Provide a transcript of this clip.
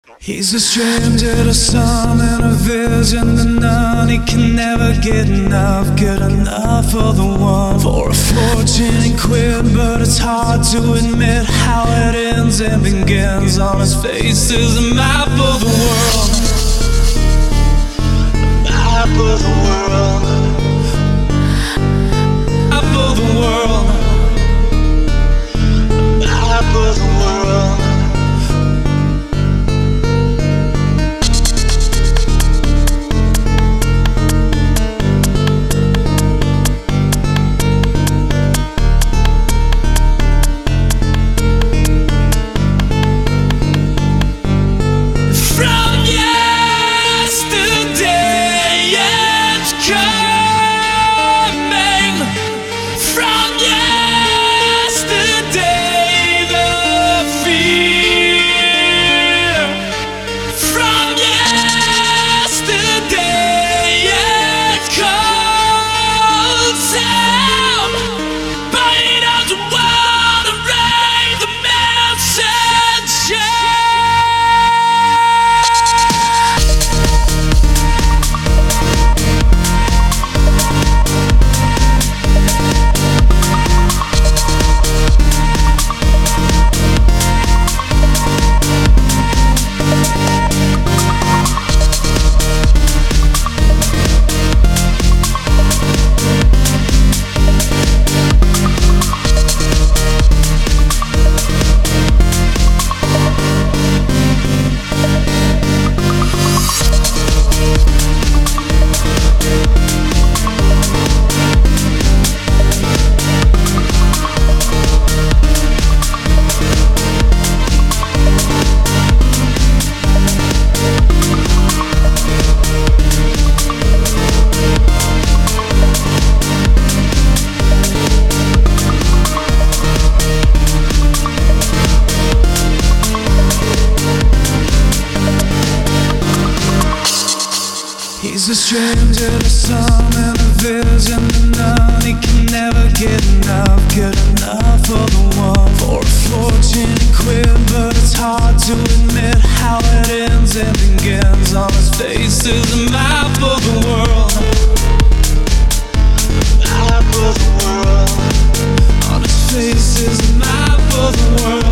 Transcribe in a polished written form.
He's a stranger to some and a vision to none. He can never get enough of the one. For a fortune he quit, but it's hard to admit how it ends and begins. On his face is a map of the world, a map of the world, map of the world, a map of the world. He's a stranger to some and a vision to none. He can never get enough of the one. For a fortune he quit, but it's hard to admit how it ends and begins. On his face is a map of the world, map of the world. On his face is a map of the world.